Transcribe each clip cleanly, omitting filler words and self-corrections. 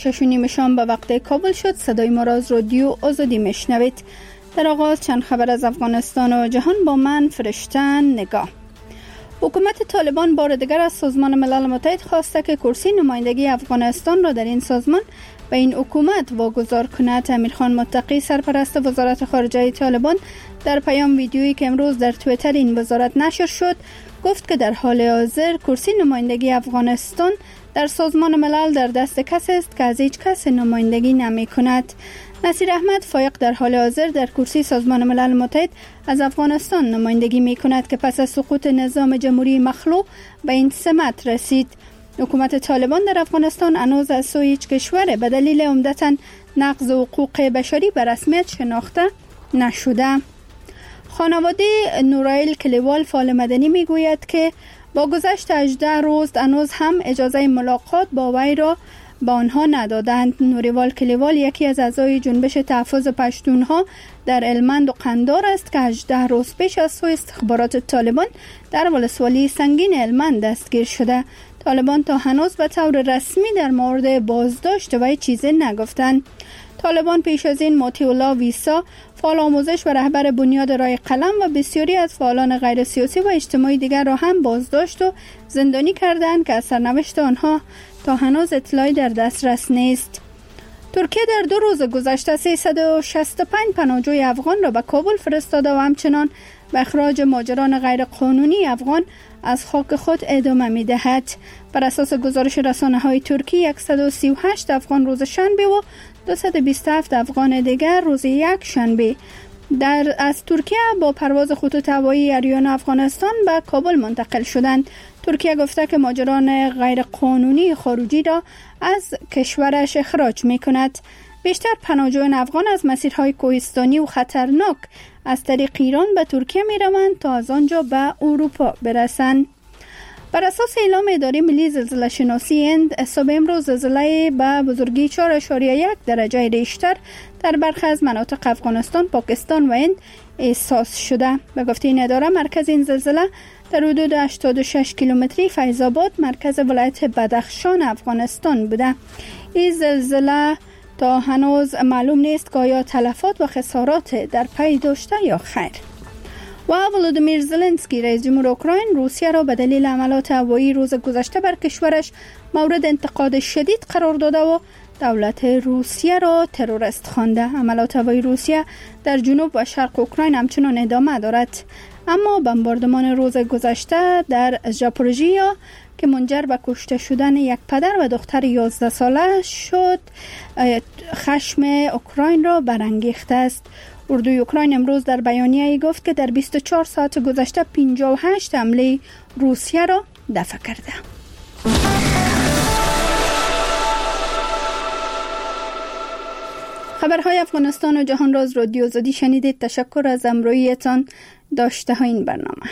6:30 شام به وقت کابل شد. صدای ما را از رادیو آزادی میشنوید. در آغاز چند خبر از افغانستان و جهان با من فرشته نگاه. حکومت طالبان بار دیگر از سازمان ملل متحد خواسته که کرسی نمایندگی افغانستان را در این سازمان به این حکومت واگذار کند. امیرخان متقی سرپرست وزارت خارجه طالبان در پیام ویدیویی که امروز در توییتر این وزارت نشر شد گفت که در حال حاضر کرسی نمایندگی افغانستان در سازمان ملل در دست کسی است که از هیچ کس نمایندگی نمی کند. نصیر احمد فایق در حال حاضر در کرسی سازمان ملل متحد از افغانستان نمایندگی می کند که پس از سقوط نظام جمهوری مخلوع به این سمت رسید. حکومت طالبان در افغانستان هنوز از سوی هیچ کشور به دلیل عمدتاً نقض حقوق بشری به رسمیت شناخته نشده. خانواده نورایل کلیوال فعال مدنی می گوید که با گذشت 18 روز هنوز هم اجازه ملاقات با وی را با آنها ندادند. نوریوال کلیوال یکی از اعضای جنبش تحفظ پشتونها در هلمند و قندار است که 18 روز پیش از سوی استخبارات طالبان در ولسوالی سنگین هلمند دستگیر شده. طالبان تا هنوز به طور رسمی در مورد بازداشت وی چیزی نگفتند. طالبان پیش از این موتی الله ویسا فعال آموزش و رهبر بنیاد رای قلم و بسیاری از فعالان غیر سیاسی و اجتماعی دیگر را هم بازداشت و زندانی کردند که از سرنوشت آنها تا هنوز اطلاعی در دسترس نیست. ترکیه در 2 روز گذشته 365 پناهجوی افغان را به کابل فرستاده و همچنان به اخراج مهاجران غیر قانونی افغان از خاک خود ادامه می دهد. بر اساس گزارش رسانه‌های ترکی 138 افغان روز شنبه و 227 افغان دیگر روز یک شنبه از ترکیه با پرواز خطوط هوایی آریانا افغانستان به کابل منتقل شدند. ترکیه گفته که مهاجران غیر قانونی خارجی را از کشورش اخراج می کند. بیشتر پناهجویان افغان از مسیرهای کوهستانی و خطرناک از طریق ایران به ترکیه می روند تا از آنجا به اروپا برسند. بر اساس اعلام اداره ملی زلزله شناسی هند صبح امروز زلزله به بزرگی 4.1 درجه ریشتر در برخی از مناطق افغانستان، پاکستان و هند احساس شده. به گفته این اداره مرکز این زلزله در حدود 86 کیلومتری فیض آباد مرکز ولایت بدخشان افغانستان بوده. این زلزله تا هنوز معلوم نیست که آیا تلفات و خسارات در پی داشته یا خیر. و ولودیمیر زلنسکی رئیس جمهور اوکراین روسیه را به دلیل عملات هوایی روز گذشته بر کشورش مورد انتقاد شدید قرار داده و دولت روسیه را تروریست خوانده. عملات هوایی روسیه در جنوب و شرق اوکراین همچنان ادامه دارد، اما بمباردمان روز گذشته در ژاپوروژیا که منجر به کشته شدن یک پدر و دختر 11 ساله شد خشم اوکراین را برانگیخته است. اردوی اوکراین امروز در بیانیه‌ای گفت که در 24 ساعت گذشته 58 حمله روسیه را دفع کرده. خبرهای افغانستان و جهان را از رادیو آزادی شنیدید. تشکر از همراهیتان. داشته ها این برنامه.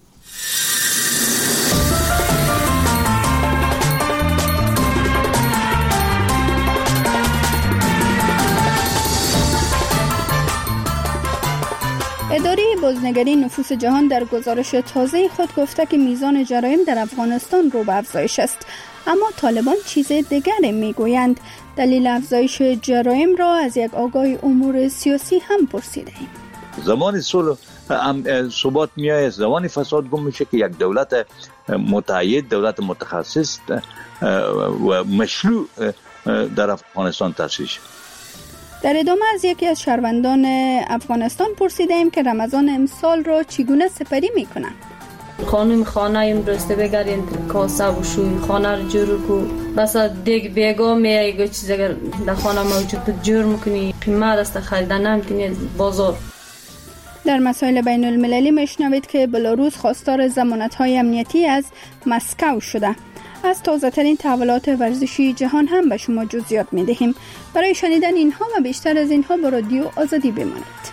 اداره بازنگری نفوس جهان در گزارش تازه خود گفته که میزان جرایم در افغانستان رو به افزایش است، اما طالبان چیز دیگری میگویند. دلیل افزایش جرایم را از یک آگاه امور سیاسی هم پرسیدیم. زمان صلح ثبات میآید، زمان فساد گم میشه که یک دولت متعهد، دولت متخصص و مشروع در افغانستان تأسیس شد. در ادامه از یکی از شهروندان افغانستان پرسیدیم که رمضان امسال را چگونه سپری میکنند. خانم خانه امروزته بگرین کاسه و شوی خانه رو جور کو، بس دیگ بیگا میگه چیز اگر در خانه موجود بود جور میکنی، قیمت است خریدن نمیتونی بازار. در مسائل بین المللی میشنوید که بلاروس خواستار ضمانت‌های امنیتی از مسکو شده. از تازه‌ترین تحولات ورزشی جهان هم به شما جزئیات می‌دهیم. برای شنیدن اینها و بیشتر از اینها با رادیو آزادی بمانید.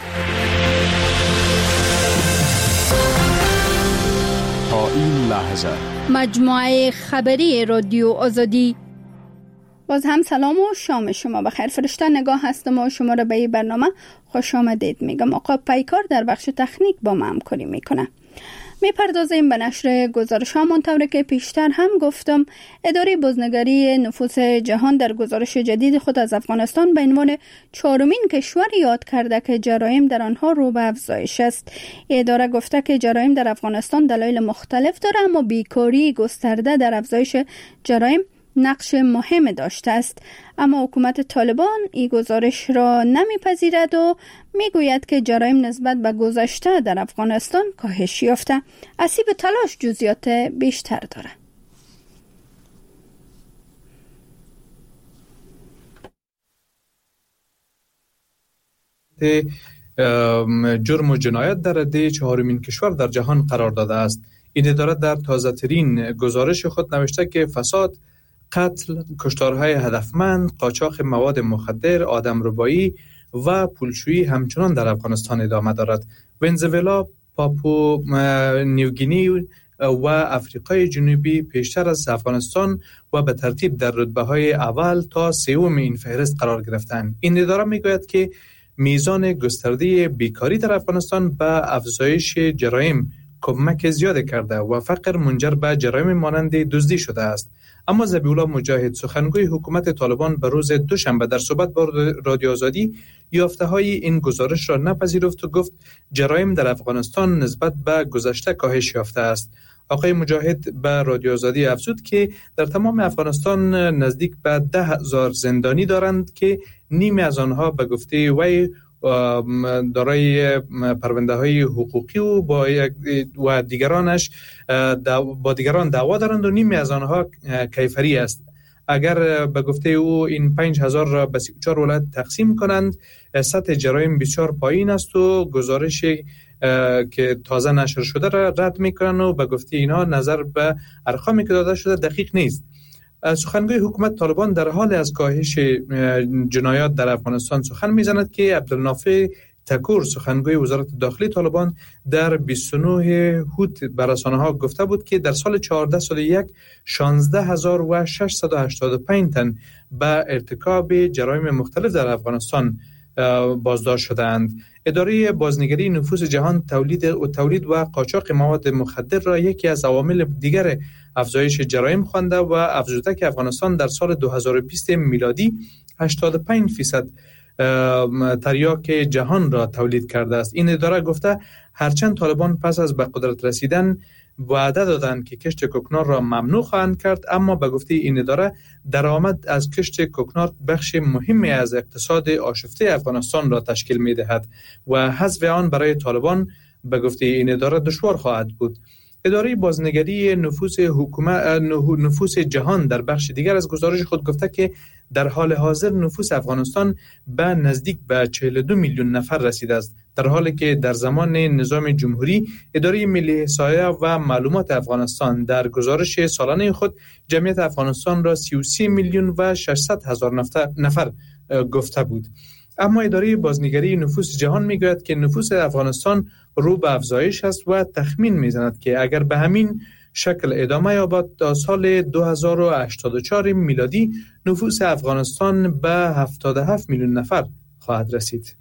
تا این لحظه مجموعه خبری رادیو آزادی. باز هم سلام و شام شما بخیر. فرشته نگاه هستم و شما را به این برنامه خوش آمدید میگم. آقا پیکار در بخش تکنیک با ما همکاری میکنه. میپردازیم به نشر گزارش ها منطوری که پیشتر هم گفتم. اداره بازنگری نفوس جهان در گزارش جدید خود از افغانستان به عنوان 4مین کشور یاد کرده که جرایم در آنها رو به افزایش است. اداره گفته که جرایم در افغانستان دلایل مختلف داره، اما بیکاری گسترده در افزایش جرایم نقش مهم داشته است. اما حکومت طالبان این گزارش را نمیپذیرد و میگوید که جرایم نسبت به گذشته در افغانستان کاهش یافته. اسیب تلاش جزئیات بیشتر داره. جرم و جنایت در رده 4مین کشور در جهان قرار داده است. این اداره در تازه ترین گزارش خود نوشته که فساد، قتل، کشتارهای هدفمند، قاچاق مواد مخدر، آدمربایی و پولشویی همچنان در افغانستان ادامه دارد. ونزوئلا، پاپو نیوگینی و افریقای جنوبی پیشتر از افغانستان و به ترتیب در رتبه‌های اول تا سوم این فهرست قرار گرفتند. این اداره میگوید که میزان گسترده بیکاری در افغانستان به افزایش جرایم کمک زیاد کرده و فقر منجر به جرایم مانند دزدی شده است. اما ذبیح‌الله مجاهد، سخنگوی حکومت طالبان، به روز دوشنبه در صحبت با رادیو آزادی یافته‌های این گزارش را نپذیرفت و گفت جرایم در افغانستان نسبت به گذشته کاهش یافته است. آقای مجاهد به رادیو آزادی افزود که در تمام افغانستان نزدیک به 10,000 زندانی دارند که نیمی از آنها به گفته وی دارای پرونده‌های حقوقی و دیگرانش با دیگران دعوا دارند و نیمی از آنها کیفری است. اگر به گفته او این 5,000 را به 34 ولایت تقسیم کنند، سطح جرایم بسیار پایین است و گزارش که تازه نشر شده را رد میکنند و به گفته اینها نظر به ارقامی که داده شده دقیق نیست. سخنگوی حکومت طالبان در حال از کاهش جنایات در افغانستان سخن میزند که عبدالنافع تکور، سخنگوی وزارت داخلی طالبان، در 29 هوت به رسانه‌ها گفته بود که در سال 14 سال یک 16,685 تن به ارتکاب جرایم مختلف در افغانستان بازداشت شدند. اداره بازنگری نفوس جهان تولید و قاچاق مواد مخدر را یکی از عوامل دیگر افزایش جرایم خوانده و افزوده که افغانستان در سال 2020 میلادی 85% تریاک جهان را تولید کرده است. این اداره گفته هرچند طالبان پس از به قدرت رسیدن وعده دادند که کشت کوکنار را ممنوع خواهند کرد، اما به گفته این اداره درآمد از کشت کوکنار بخش مهمی از اقتصاد آشفته افغانستان را تشکیل می‌دهد و حذف آن برای طالبان به گفته این اداره دشوار خواهد بود. اداره بازنگری نفوس جهان در بخش دیگر از گزارش خود گفته که در حال حاضر نفوس افغانستان به نزدیک به 42 میلیون نفر رسیده است، در حالی که در زمان نظام جمهوری اداره ملی احصایه و معلومات افغانستان در گزارش سالانه خود جمعیت افغانستان را 33 میلیون و 600 هزار نفر گفته بود. اما اداره بازنگری نفوس جهان میگوید که نفوس افغانستان رو به افزایش است و تخمین میزند که اگر به همین شکل ادامه یابد تا سال 2084 میلادی نفوس افغانستان به 77 میلیون نفر خواهد رسید.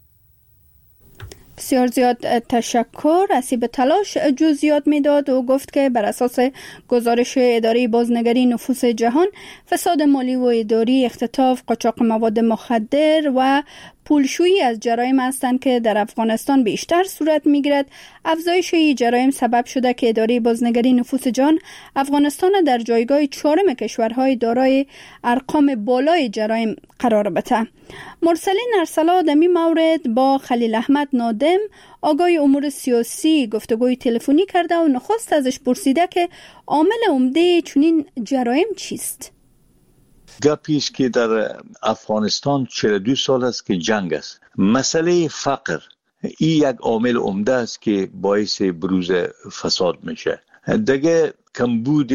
بسیار زیاد تشکر. اسیب تلاش جزئیات میداد و گفت که بر اساس گزارش اداره بازنگری نفوس جهان فساد مالی و اداری، اختطاف، قاچاق مواد مخدر و پولشویی از جرایم هستند که در افغانستان بیشتر صورت میگیرد. افزایش این جرایم سبب شده که اداره بازنگری نفوس جهان افغانستان در جایگاه 4 کشورهای دارای ارقام بالای جرایم قرار بده. مرسلین ارسلا در این مورد با خلیل احمد نادم، آگاه امور سیاسی، گفتگوی تلفنی کرده و نخست ازش پرسیده که عامل عمده چنین جرایم چیست؟ گپیست که در افغانستان 42 سال است که جنگ است. مسئله فقر این یک عامل عمده است که باعث بروز فساد میشه. دیگه کمبود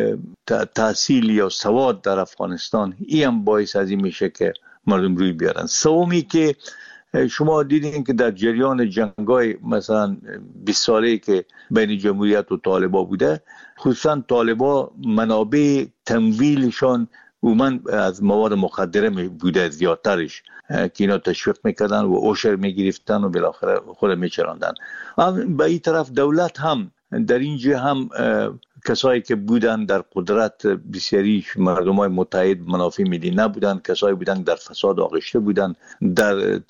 تحصیل یا سواد در افغانستان این هم باعث از این میشه که مردم روی بیارن. سومی که شما دیدین که در جریان جنگای مثلا 20 ساله که بین جمهوریت و طالبا بوده، خصوصا طالبا منابع تمویلشان عموما از مواد مخدره بوده زیادترش که اینا تشویق میکردن و اوشر میگرفتن و بالاخره خود میچراندن. به این طرف دولت هم در اینجا هم کسایی که بودن در قدرت بسیاری مردمای متحد منافع ملی نبودن، کسایی بودن در فساد آغشته بودن، در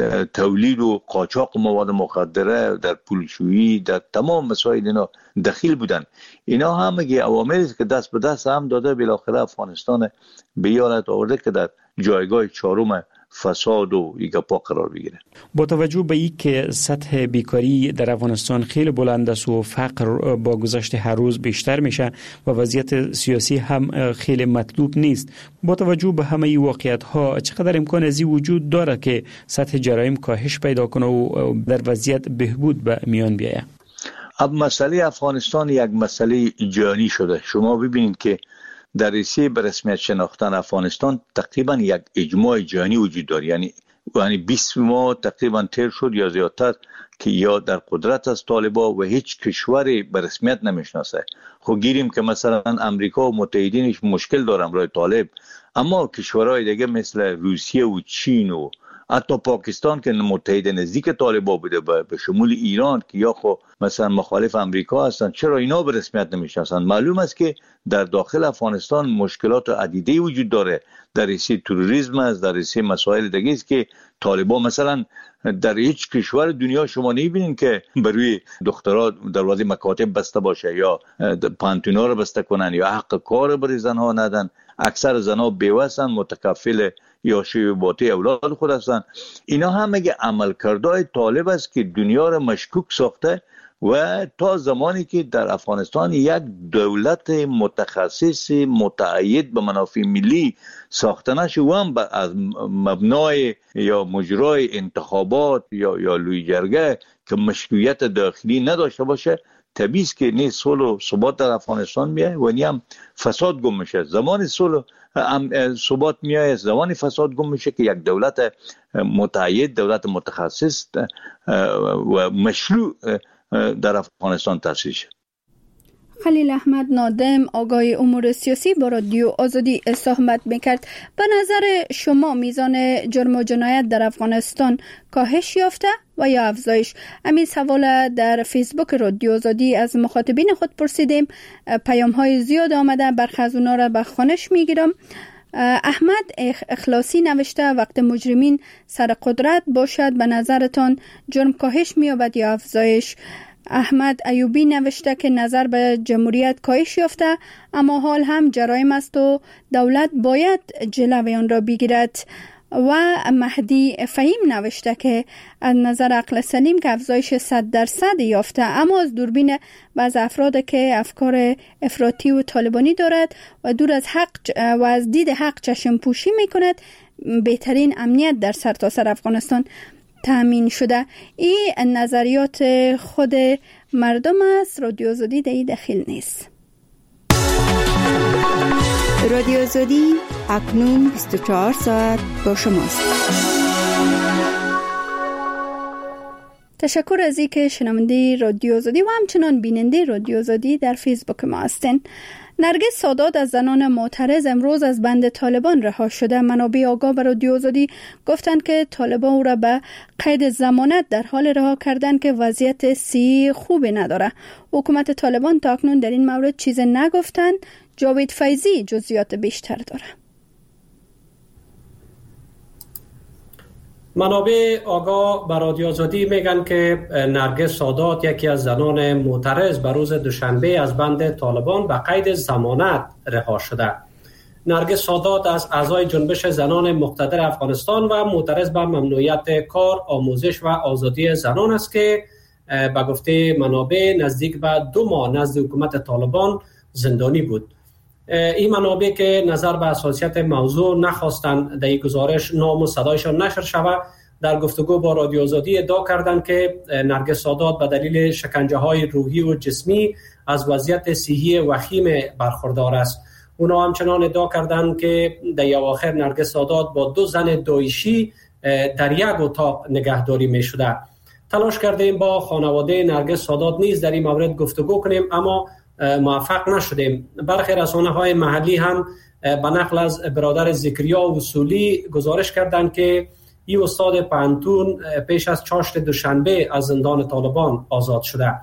تولید و قاچاق مواد مخدره، در پولشویی، در تمام مسائل اینا دخیل بودن. اینا همه عواملی است که دست به دست هم داده بالاخره افغانستان به این حالت آورده که در جایگاه چهارم فساد و ایگاپا قرار بگیره. با توجه به این که سطح بیکاری در افغانستان خیلی بلند است و فقر با گذشت هر روز بیشتر میشه و وضعیت سیاسی هم خیلی مطلوب نیست، با توجه به همه این واقعیت ها چقدر امکان از این وجود داره که سطح جرایم کاهش پیدا کنه و در وضعیت بهبود به میان بیایه؟ اب مسئله افغانستان یک مسئله جهانی شده. شما ببینید که در رسیه به رسمیت شناختن افغانستان تقریبا یک اجماع جهانی وجود داره، یعنی 20 ماه تقریبا تیر شد یا زیادتر که یا در قدرت از طالبان و هیچ کشوری به رسمیت نمیشناسه. خب گیریم که مثلا امریکا و متحدینش مشکل دارن برای طالب، اما کشورهای دیگه مثل روسیه و چین و حتی پاکستان که متحد نزدیک طالبان بوده به شمول ایران که یا خب مثلا مخالف امریکا هستند، چرا اینا به رسمیت نمیشناسند؟ معلوم است که در داخل افغانستان مشکلات عدیده وجود داره، در رسیه تروریسم است، در رسیه مسائل دیگه است که طالبان مثلا در هیچ کشور دنیا شما نمیبینین که بروی دخترها دروازه مکاتب بسته باشه یا پانتونا رو بسته کنن یا حق کار برای زنها ندن. اکثر زنها بیوه هستن، متکفل یا شیوباتی اولاد خود هستن. اینا هم مگه عملکردهای طالب است که دنیا رو مشکوک ساخته و تا زمانی که در افغانستان یک دولت متخصص متعهد به منافع ملی ساخته نشه و هم از مبنای یا مجرای انتخابات یا لوی جرگه که مشروعیت داخلی نداشته باشه، طبیعی است که نه صلح و ثبات در افغانستان میاد و نه هم فساد گم میشه. زمان صلح ثبات میاد، زمان فساد گم میشه که یک دولت متعهد، دولت متخصص و مشروع در افغانستان تأسیس شد. خلیل احمد نادم آگاه امور سیاسی با رادیو آزادی صحبت میکرد. به نظر شما میزان جرم و جنایت در افغانستان کاهش یافته و یا افزایش؟ همین سوال در فیسبوک رادیو آزادی از مخاطبین خود پرسیدیم. پیام های زیاد آمده، برخی از اونا را به خوانش میگیرم. احمد اخلاصی نوشته وقت مجرمین سر قدرت باشد به نظرتان جرم کاهش می‌یابد یا افزایش؟ احمد ایوبی نوشته که نظر به جمهوریت کاهش یافته اما حال هم جرایم است و دولت باید جلوی آن را بگیرد. و مهدی فهیم نوشته که از نظر عقل سلیم که افزایش 100% یافته، اما از دوربین بعض افراد که افکار افراطی و طالبانی دارد و دور از حق و از دید حق چشم پوشی می کند، بهترین امنیت در سرتاسر افغانستان تامین شده. این نظریات خود مردم است، رادیو آزادی در این دخیل نیست. رادیو آزادی اکنون 24 ساعت با شماست. تشکر از اینکه شنونده رادیو آزادی و همچنان بیننده رادیو آزادی در فیسبوک ما هستین. نرگس سادات از زنان معترض امروز از بند طالبان رها شده. منابع آگاه به رادیو آزادی گفتند که طالبان او را به قید ضمانت در حال رها کردن که وضعیت صحی خوبی نداره. حکومت طالبان تا اکنون در این مورد چیز نگفتند. جاوید فیضی جزئیات بیشتر داره. منابع آگاه به رادیو آزادی میگن که نرگس سادات یکی از زنان معترض به روز دوشنبه از بند طالبان به قید ضمانت رها شده. نرگس سادات از اعضای جنبش زنان مقتدر افغانستان و معترض به ممنوعیت کار، آموزش و آزادی زنان است که به گفته منابع نزدیک به 2 ماه نزد حکومت طالبان زندانی بود. این منابع که نظر به اساسیت موضوع نخواستند در این گزارش نام و صدایشان نشر شود، در گفتگو با رادیو آزادی ادعا کردند که نرگس سادات به دلیل شکنجه‌های روحی و جسمی از وضعیت صحی وخیم برخوردار است. اونا همچنان ادعا کردند که در اواخر نرگس سادات با 2 زن داعشی در یک اتاق نگهداری می شده. تلاش کردیم با خانواده نرگس سادات نیز در این مورد گفتگو کنیم اما موفق نشدیم. برخی رسانه‌های محلی هم به نقل از برادر زکریا وصولی گزارش کردند که این استاد پانتون پیش از چاشت دوشنبه از زندان طالبان آزاد شده.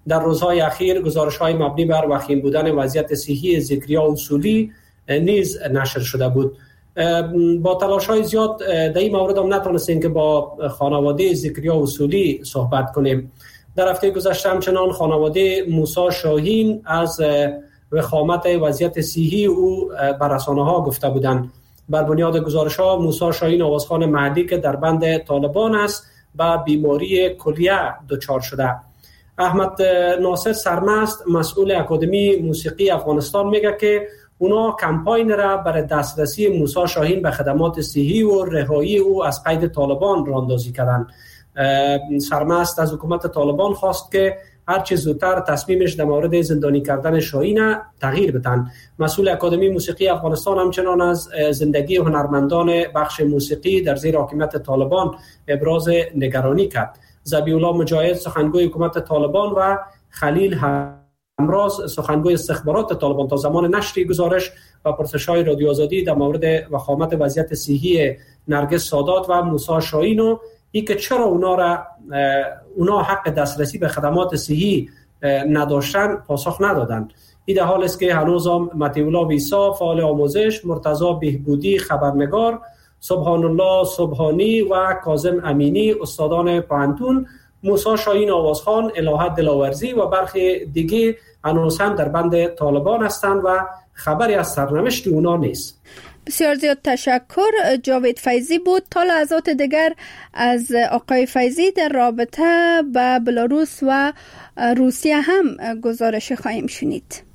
در روزهای اخیر گزارش‌های مبنی بر وخیم بودن وضعیت صحی زکریا اصولی نیز نشر شده بود. با تلاش‌های زیاد در این مورد هم نتونستیم که با خانواده زکریا اصولی صحبت کنیم. در هفته گذشته همچنان خانواده موسی شاهین از وخامت وضعیت صحی او بر رسانه‌ها گفته بودند. بر بنیاد گزارش‌ها موسی شاهین آوازخوان محلی که در بند طالبان است با بیماری کلیه دچار شده. احمد ناصر سرمست مسئول اکادمی موسیقی افغانستان میگه که اونا کمپاین را برای دسترسی موسی شاهین به خدمات صحی و رهایی او از قید طالبان راندازی کردند. سرمست از حکومت طالبان خواست که هر چه زودتر تصمیمش در مورد زندانی کردن شاهین تغییر بدن. مسئول اکادمی موسیقی افغانستان همچنان از زندگی هنرمندان بخش موسیقی در زیر حاکمیت طالبان ابراز نگرانی کرد. ذبیح الله مجاهد سخنگوی حکومت طالبان و خلیل همراز سخنگوی استخبارات طالبان تا زمان نشر گزارش و پرسش‌های رادیو آزادی در مورد وخامت وضعیت صحی نرگس سادات و موسی شاهین و اینکه چرا اونا حق دسترسی به خدمات صحی نداشتن پاسخ ندادند. این در حال است که هنوز هم مطیع الله ویسا فعال آموزش، مرتضی بهبودی خبرنگار، سبحان الله سبحانی و کاظم امینی استادان پانتون، موسی شاهین آوازخوان، الهه دلاورزی و برخی دیگه هنوز هم در بند طالبان هستند و خبری از سرنوشت اونا نیست. بسیار زیاد تشکر. جاوید فیضی بود. تا لحظات دیگر از آقای فیضی در رابطه با بلاروس و روسیه هم گزارش خواهیم شنید.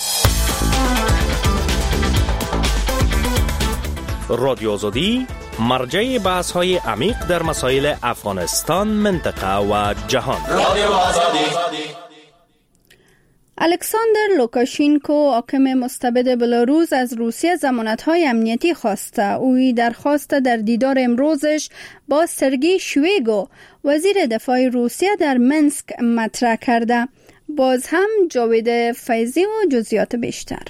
رادیو آزادی مرجع بحث‌های عمیق در مسائل افغانستان، منطقه و جهان. رادیو آزادی. الکساندر لوکاشینکو حاکم مستبد بلاروس از روسیه ضمانت‌های امنیتی خواسته. او درخواست در دیدار امروزش با سرگئی شویگو وزیر دفاع روسیه در منسک مطرح کرده. باز هم جاوید فیضی و جزئیات بیشتر.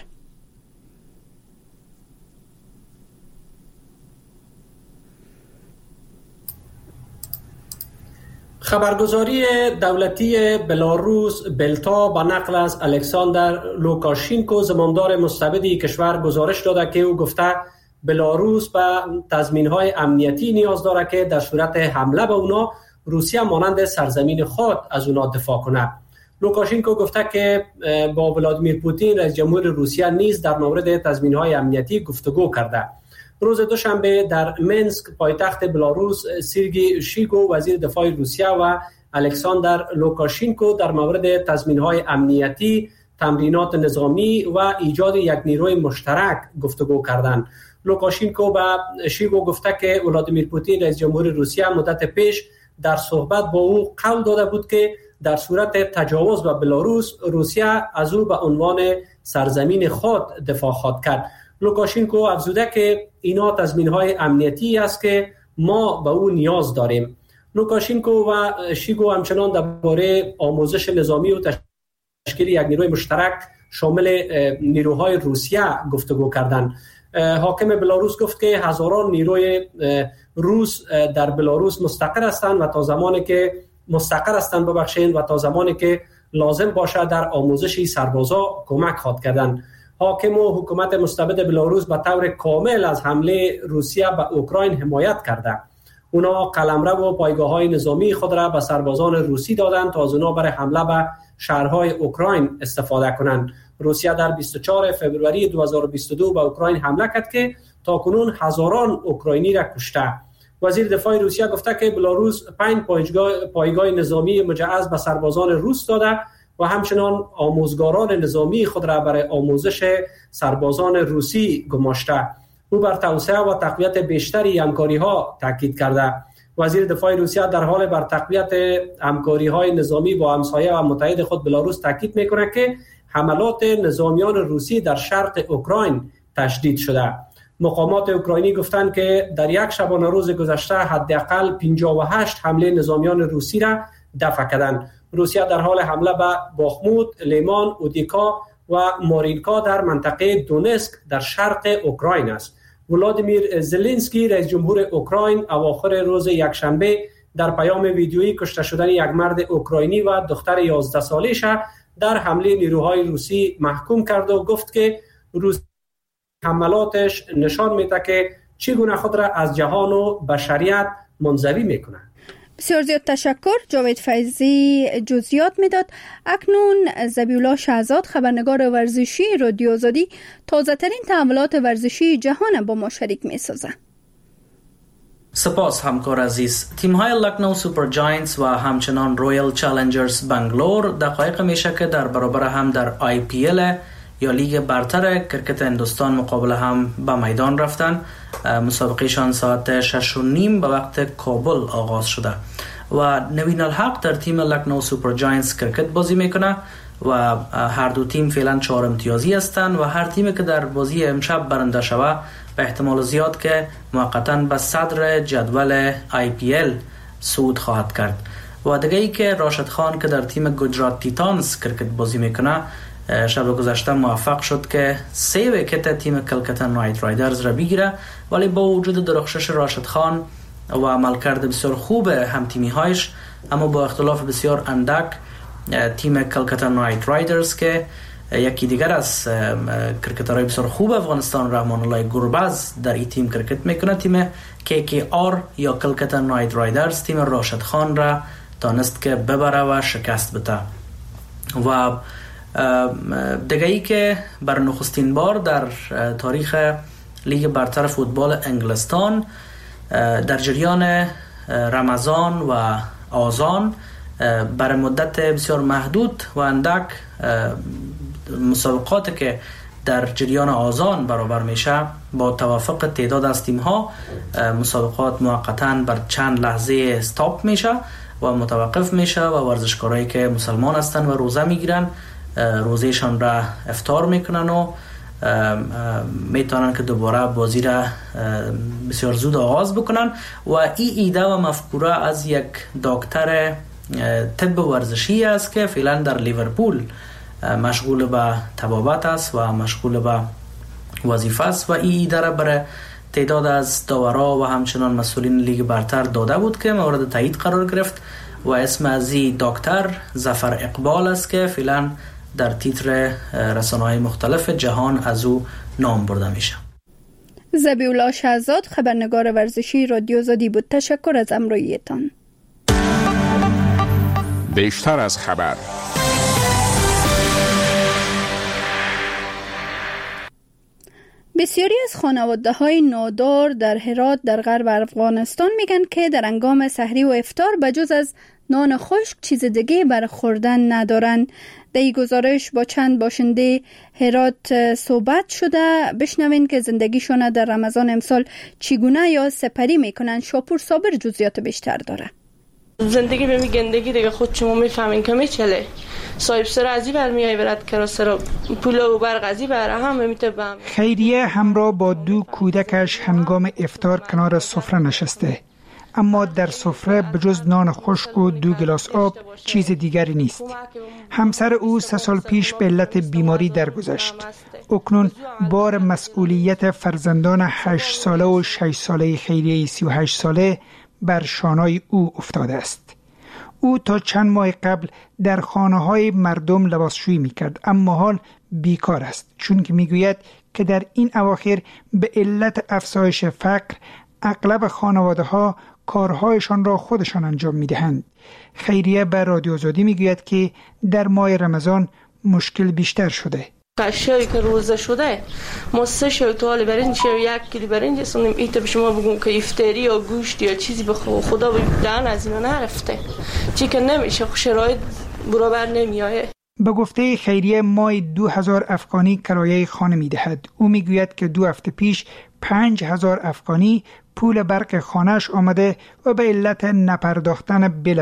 خبرگزاری دولتی بلاروس بلتا با نقل از الکساندر لوکاشینکو زمامدار مستبد کشور گزارش داده که او گفته بلاروس به تضمین‌های امنیتی نیاز داره که در صورت حمله به اونا روسیه مانند سرزمین خود از اونا دفاع کنه. لوکاشینکو گفته که با ولادیمیر پوتین رئیس جمهور روسیه نیز در مورد تضمین‌های امنیتی گفتگو کرده. روز دوشنبه در منسک پایتخت بلاروس سرگئی شویگو وزیر دفاع روسیه و الکساندر لوکاشینکو در مورد تضمین‌های امنیتی، تمرینات نظامی و ایجاد یک نیروی مشترک گفتگو کردند. لوکاشینکو به شویگو گفته که ولادیمیر پوتین رئیس جمهور روسیه مدت پیش در صحبت با او قول داده بود که در صورت تجاوز به بلاروس روسیه از او به عنوان سرزمین خود دفاع خواهد کرد. لوکاشینکو افزوده که اینا تضمین‌های امنیتی است که ما به او نیاز داریم. لوکاشینکو و شویگو همچنان درباره آموزش نظامی و تشکیل یک نیروی مشترک شامل نیروهای روسیه گفتگو کردند. حاکم بلاروس گفت که هزاران نیروی روس در بلاروس مستقر هستند و تا زمانی که لازم باشد در آموزش سربازا کمک خواهد کردند. حاکم و حکومت مستبد بلاروس به طور کامل از حمله روسیه به اوکراین حمایت کرده. اونا قلمرو و پایگاه‌های نظامی خود را به سربازان روسی دادند تا از اونا برای حمله به شهرهای اوکراین استفاده کنند. روسیه در 24 فوریه 2022 به اوکراین حمله کرد که تاکنون هزاران اوکراینی را کشته. وزیر دفاع روسیه گفته که بلاروس 5 پایگاه نظامی مجهز به سربازان روس داده و همچنان آموزگاران نظامی خود را برای آموزش سربازان روسی گماشته. او بر توسعه و تقویت بیشتری همکاری‌ها تاکید کرده. وزیر دفاع روسیه در حال بر تقویت همکاری‌های نظامی با همسایه و متحد خود بلاروس تاکید می‌کند که حملات نظامیان روسی در شرق اوکراین تشدید شده. مقامات اوکراینی گفتند که در یک شبانه روز گذشته حداقل 58 حمله نظامیان روسی را دفع کردند. روسیه در حال حمله به باخموت، لیمان، اودیکا و مارینکا در منطقه دونسک در شرق اوکراین است. ولادیمیر زلنسکی رئیس جمهور اوکراین اواخر روز یکشنبه در پیام ویدیویی کشته شدن یک مرد اوکراینی و دختر 11 سالش در حمله نیروهای روسی محکوم کرد و گفت که روسیه حملاتش نشان میده که چگونه خود را از جهان و بشریت منزوی میکنه. بسیار زیاد تشکر. جاوید فیضی جزئیات میداد. اکنون ذبیحالله شهزاد خبرنگار ورزشی رادیو آزادی تازه ترین تحولات ورزشی جهان با ما شریک میسازه. سپاس همکار عزیز. تیم‌های لکنو سوپر جاینتس و همچنان رویال چالنجرز بنگلور دقایق میشه که در برابر هم در IPL یا لیگ برتر کرکت هندوستان مقابل هم به میدان رفتن. مسابقهشان ساعت 6:30 به وقت کابل آغاز شده و نوین الحق در تیم لکنو سوپر جاینتس کرکت بازی میکنه و هر دو تیم فعلا 4 امتیازی هستند و هر تیمی که در بازی امشب برنده شود به احتمال زیاد که موقتاً به صدر جدول IPL صعود خواهد کرد. و دیگه ای که راشد خان که در تیم گجرات تیتانز کرکت بازی میکنه شب گذشته موفق شد که 3 ویکت تیم کلکتا نایت رایدرز را بگیره، ولی با وجود درخشش راشد خان و عملکرد بسیار خوب هم تیمی هایش، اما با اختلاف بسیار اندک تیم کلکتا نایت رایدرز که یکی دیگر از کرکترهای بسیار خوب افغانستان رحمان الله گربز در این تیم کرکت میکنه، تیم KKR یا کلکتا نایت رایدرز تیم راشد خان را دانست که ببره و شکست بده. و دیگه ای که بر نخستین بار در تاریخ لیگ برتر فوتبال انگلستان در جریان رمضان و آذان بر مدت بسیار محدود و اندک مسابقاتی که در جریان آذان برابر میشه با توافق تعداد از تیم ها مسابقات موقتا بر چند لحظه استاپ میشه و متوقف میشه و ورزشکارایی که مسلمان هستن و روزه میگیرن روزهشان را افطار میکنن و میتونن که دوباره بازی را بسیار زود آغاز بکنن. و این ایده و مفکوره از یک دکتر طب ورزشی است که فعلا در لیورپول مشغول به طبابت است و مشغول به وظیفه است و این ایده را برای تعداد از داورا و همچنان مسئولین لیگ برتر داده بود که مورد تایید قرار گرفت و اسم از این دکتر ظفر اقبال است که فعلا در تیتر رسانه‌های مختلف جهان از او نام برده میشه. ذبیحالله شهزاد خبرنگار ورزشی رادیو آزادی بود. تشکر از همراهیتان. بیشتر از خبر. بسیاری از خانواده‌های نادار در هرات در غرب افغانستان میگن که در هنگام سحری و افطار بجز از نان خشک چیز دیگه برای خوردن ندارن. در این گزارش با چند باشنده هرات صحبت شده. بشنوین که زندگیشون در رمضان امسال چگونه یا سپری میکنن. شاپور صابر جزئیات بیشتر داره. زندگی به گندگی دیگه خود شما میفهمین که میچله. صاحب سر ازی برمیای برات کرا سر پول و برق ازی بر هم میتبم. خیریه همراه با 2 کودکش هنگام افطار کنار سفره نشسته، اما در سفره بجز نان خشک و 2 گلاس آب چیز دیگری نیست. همسر او 3 سال پیش به علت بیماری درگذشت. اکنون بار مسئولیت فرزندان 8 ساله و 6 ساله خیریه 38 ساله بر شانه‌ی او افتاده است. او تا چند ماه قبل در خانه‌های مردم لباسشویی می‌کرد، اما حال بیکار است، چون که می‌گوید که در این اواخر به علت افزایش فقر اغلب خانواده‌ها کارهایشان را خودشان انجام می‌دهند. خیریه به رادیو آزادی می‌گوید که در ماه رمضان مشکل بیشتر شده. قشایی که روزه شده ما 3 شو توال برنج و 1 کیلو برنج سونیم ایت به شما بگم که افطاری یا گوشت یا چیزی به خدا بدن از اینا نرفته، چی که نمیشه، شرایط برابر نمیایه. به گفته خیریه مای 2000 افغانی کرایه خانه میدهد. او میگوید که 2 هفته پیش 5000 افغانی پول برق خانهش آمده و به علت نپرداختن بیل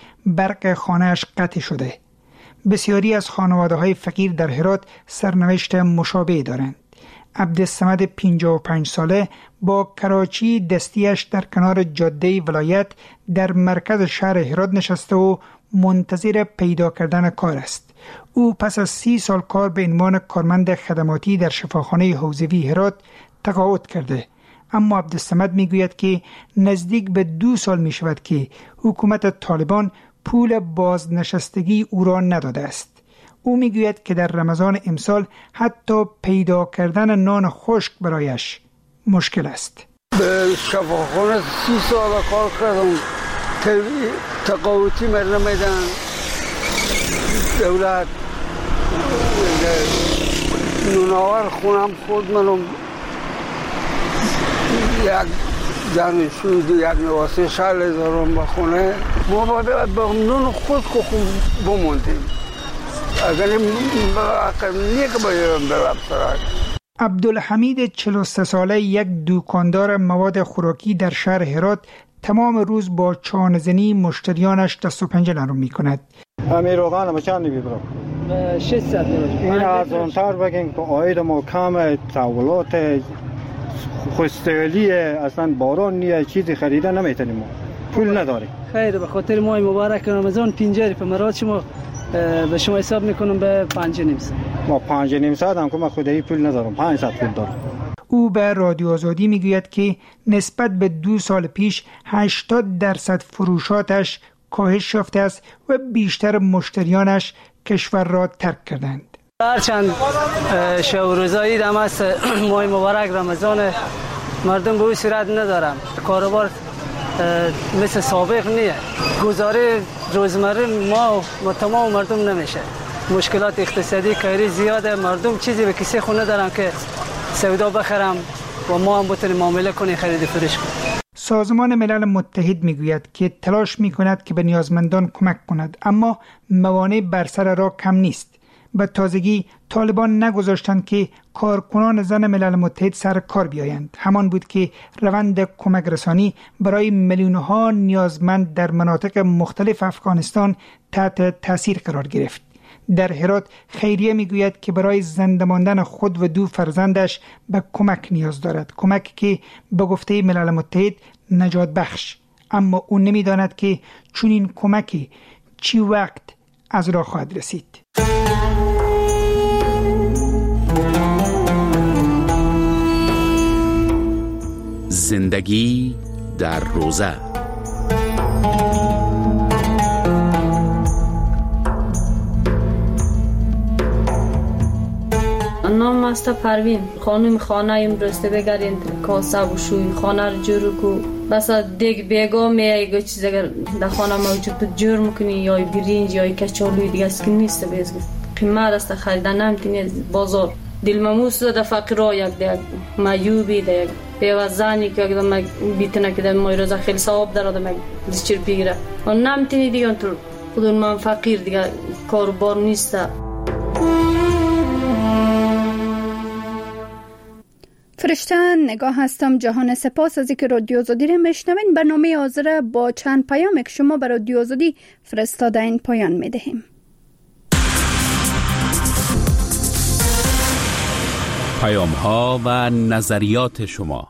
برق خانهش قطع شده. بسیاری از خانواده‌های فقیر در هرات سرنوشت مشابه دارند. عبدالصمد 55 ساله با کراچی دستیش در کنار جاده ولایت در مرکز شهر هرات نشسته و منتظر پیدا کردن کار است. او پس از 30 سال کار به عنوان کارمند خدماتی در شفاخانه حوزوی هرات تقاعد کرده، اما عبدالصمد میگوید که نزدیک به 2 سال می شود که حکومت طالبان پول بازنشستگی او را نداده است. او میگوید که در رمضان امسال حتی پیدا کردن نان خشک برایش مشکل است. به شفاخانه 30 سال کار کردم، تقاوتی مرنه میدن دولت، نوناور خونم خود منم یک دانشجو یک نواسه شال دارم به خونه، ما باید به نون خود خون بموندیم. اگر نیک باید برم سرک. عبدالحمید 43 ساله یک دکاندار مواد خوراکی در شهر هرات تمام روز با چانه‌زنی مشتریانش دست و پنجه نرم می‌کند. همین روغن ما چند می‌برم؟ 600 این ارزان‌تر بگین که آید ما کم تحولات خوستگلی اصلا باران نیه چیزی خریده نمیتونیم، پول نداریم. خیر به خاطر ماه مبارک رمضان 50 پمرات شما به شما حساب میکنم به 5.5 ساعت. ما 5.5 ساعت هم که من خودی پول ندارم، 5 ساعت پول دارم. او به رادیو آزادی میگوید که نسبت به 2 سال پیش 80% فروشاتش کاهش یافته است و بیشتر مشتریانش کشور را ترک کردند. هرچند شب و روزایی دم است ماه مبارک رمضان، مردم به او صورت ندارم، کاروبار مثل سابق نیه، گزاره روزمره ما تمام مردم نمیشه، مشکلات اقتصادی کاری زیاده، مردم چیزی به کسی خونه دارن که سودا بخرم و ما هم بتونیم معامله کنیم خرید فروش کنیم. سازمان ملل متحد میگوید که تلاش میکند که به نیازمندان کمک کند، اما موانع بر سر راه کم نیست. به تازگی طالبان نگذاشتند که کارکنان زن ملل متحد سر کار بیایند. همان بود که روند کمک رسانی برای میلیون‌ها نیازمند در مناطق مختلف افغانستان تحت تاثیر قرار گرفت. در هرات خیریه میگوید که برای زنده ماندن خود و 2 فرزندش به کمک نیاز دارد، کمک که به گفته ملل متحد نجات بخش، اما او نمیداند که چنین کمکی چی وقت از راه خواهد رسید. زندگی در روزه. نام است پروین. خانم خانه امروز بگردین کاسه و شوی خانه رو جور کو، بس دیگه بیگا میای چیز اگر در خانه موجود بود جور میکنی، یا برنج یا کچالوی دیگه است که نیست، بیز قیمت است خریدن نمیتونی بازار. دل مموس در فقیرا یک دیگه مایوبی دیگه بیوزانی که اگر بیتونه که در مایروزه خیلی ثواب داره در چیر بگیره و نمیتونی دیگه اونطور خودون من فقیر دیگه کاروبار نیست. فرشته نگاه هستم جهان، سپاس از اینکه رادیو آزادی را میشنوین. برنامه حاضر با چند پیام که شما برای رادیو آزادی فرستادین پایان میدهیم. پیام ها و نظریات شما.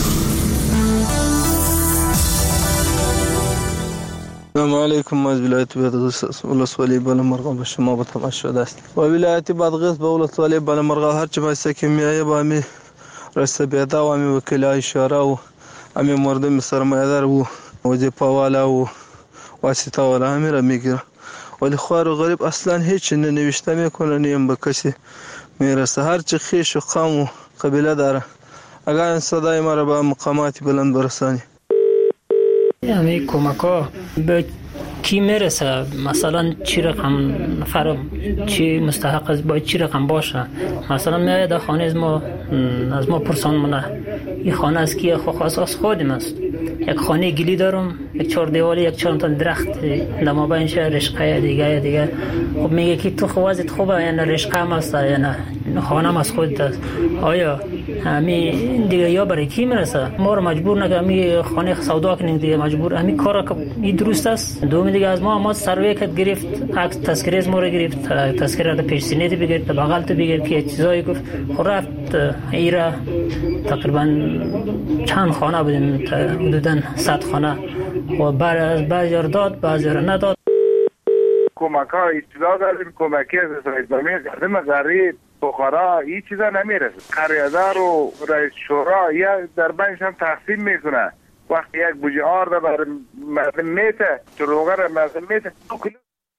السلام علیکم. از ولایت بادغیس ولسوالی بالامرغا به شما با تماشا است. و ولایت بادغیس به ولسوالی بالامرغا هر چه باشه که میایه با می رسته بیدا و می وکلای اشاره و امی مردم سرمایه‌دار و وظیفه والا و واسطه والا همین میگیره، ولی خوار و غریب اصلا هیچ ننوشته میکنه، نیم به کسی میرسه. هر چه خیش و قوم و قبیله داره، اگر این صدای ما را به مقاماتی بلند برسانی. یعنی کمک‌ها به کی میرسه؟ مثلا چی رقم نفر چی مستحق است، باید چی رقم باشه؟ مثلا میاد در خانه از ما پرسان منه این خانه از کیه؟ خاص از خودم است. یک خانه گلی دارم، یک 4 دیوالی، یک 4 تا درخت در مابینش رشقه دیگه. خب میگه که تو خوازت خوبه یا نه رشقه هم است یا نه خانه هم از خودت است؟ آیا همین دیگه یا برای کی میرسه؟ ما رو مجبور نکنه می خانه سودا کنیم دیگه، مجبور همین کارا که این درست است. دوم دیگه از ما سروی کت گرفت، عکس تذکره از ما رو گرفت، تذکره پیش سینه دی بگیرد، بغل تو بگیر که چیزایی گفت. خب رفت ایرا تقریبا چند خانه بودیم، حدوداً 100 خانه و بعضی رو داد بعضی رو نداد. کمک ها اطلاع داریم، کمکی از اسرائیل زمین قدم غریب فقرا این چیزا نمیرسه. قریه‌دار و رئیس شورا یا در بینش هم تقسیم میکنه. وقتی یک بوجه آرد برای مردم میته، چروغه را مردم میته 2 کیلو